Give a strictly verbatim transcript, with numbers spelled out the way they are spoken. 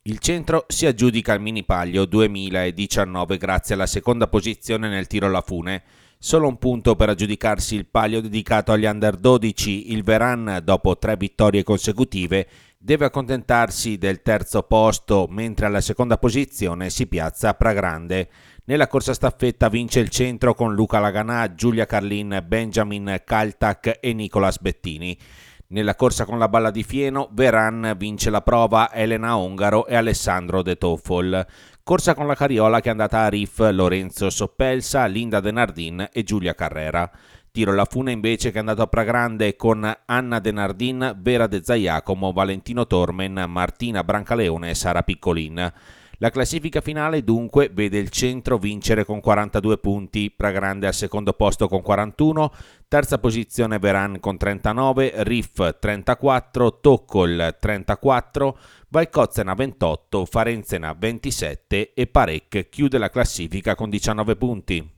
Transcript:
Il centro si aggiudica il mini palio duemiladiciannove grazie alla seconda posizione nel tiro alla fune. Solo un punto per aggiudicarsi il palio dedicato agli under dodici. Il Veran, dopo tre vittorie consecutive, deve accontentarsi del terzo posto, mentre alla seconda posizione si piazza Pragrande. Nella corsa staffetta vince il centro con Luca Laganà, Giulia Carlin, Benjamin Kaltak e Nicolas Bettini. Nella corsa con la balla di fieno, Veran vince la prova Elena Ongaro e Alessandro De Toffol. Corsa con la carriola che è andata a Riff, Lorenzo Soppelsa, Linda De Nardin e Giulia Carrera. Tiro alla fune invece che è andato a Pragrande con Anna De Nardin, Vera De Zaiacomo, Valentino Tormen, Martina Brancaleone e Sara Piccolin. La classifica finale dunque vede il centro vincere con quarantadue punti, Pragrande al secondo posto con quarantuno, terza posizione Veran con trentanove, Riff trentaquattro, Toccol trentaquattro, Valcozzena ventotto, Farenzena ventisette e Parec chiude la classifica con diciannove punti.